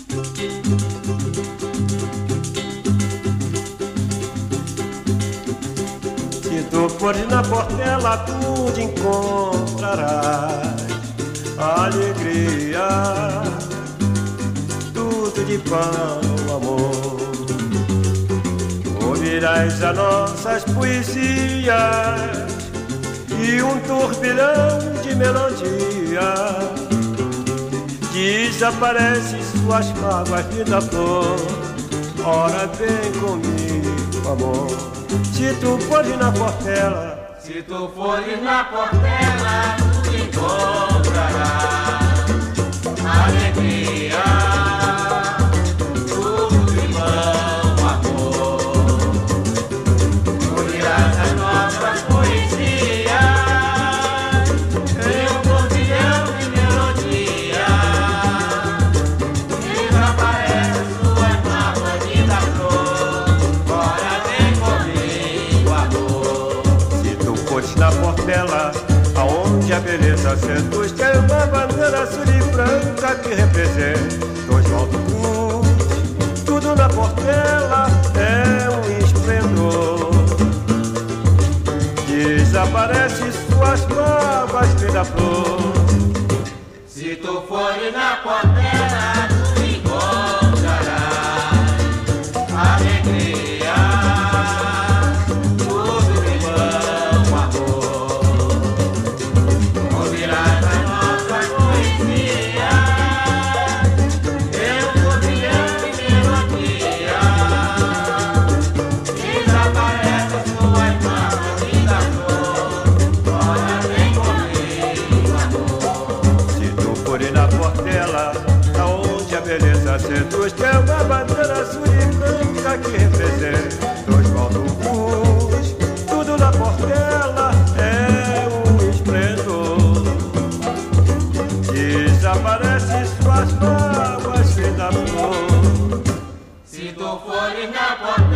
Se tu fores na Portela, tu te encontrarás alegria, tudo de pão, amor. Ouvirás as nossas poesias e um turbilhão de melodia. Desaparece suas mágoas, linda flor. Ora, vem comigo, amor. Se tu fores na Portela, se tu fores na Portela, tu encontrarás alegria, tudo de bom, amor. Ouvirás as nossas poesias e um turbilhão de melodia. Desaparece suas mágoas, linda flor. Ora, vem comigo, amor. se tu fores na Portela, aonde a beleza seduz, tem uma bandeira azul e branca que representa Oswaldo Cruz. Tudo na Portela é um esplendor. Desaparece suas mágoas, linda flor. Se tu fores na Portela, tu encontrarás alegria, tudo de bom, amor. Ouvirás as nossas poesias e um turbilhão de melodia. Desaparece suas mágoas, linda flor. Ora, vem comigo, amor. Se tu fores na Portela, aonde a beleza seduz, tem uma bandeira azul e branca que representa Oswaldo Cruz. Tudo na Portela é um esplendor. Desaparece suas mágoas, linda flor. Se tu fores na Portela,